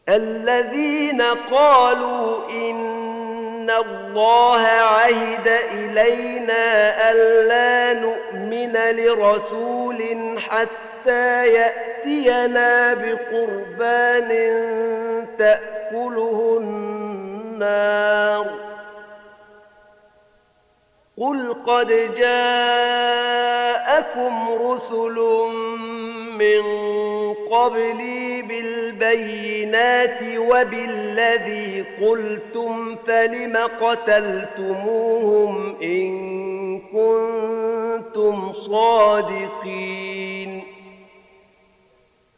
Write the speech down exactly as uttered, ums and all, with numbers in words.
الذين قالوا إن الله عهد إلينا ألا نؤمن لرسول حتى يأتينا بقربان تأكله النار قل قد جاءكم رسل من قبلي بالبينات وبالذي قلتم فلم قتلتموهم إن كنتم صادقين